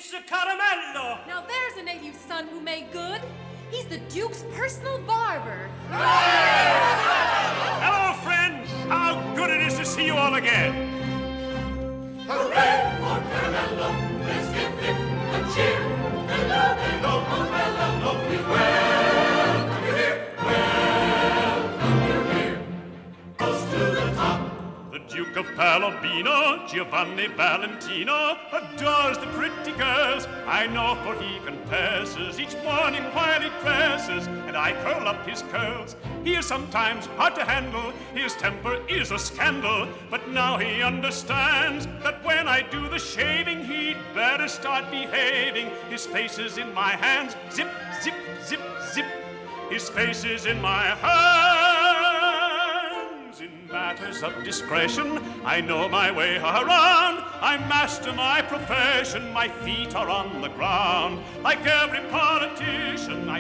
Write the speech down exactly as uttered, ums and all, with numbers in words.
It's a caramello. Now there's a native son who made good. He's the Duke's personal barber. Hello, friends. How good it is to see you all again. Hooray for Caramello. Let's give him a cheer. Hello, hello, Caramello. We welcome you here. Welcome you here. Goes to the top. The Duke of Palombino, Giovanni Valentino, adores the pretty girls. I know, for he confesses each morning while he dresses, and I curl up his curls. He is sometimes hard to handle, his temper is a scandal, but now he understands that when I do the shaving, he'd better start behaving. His face is in my hands, zip, zip, zip, zip. His face is in my hands. In matters of discretion, I know my way around. I master my profession, my feet are on the ground. Like every politician, I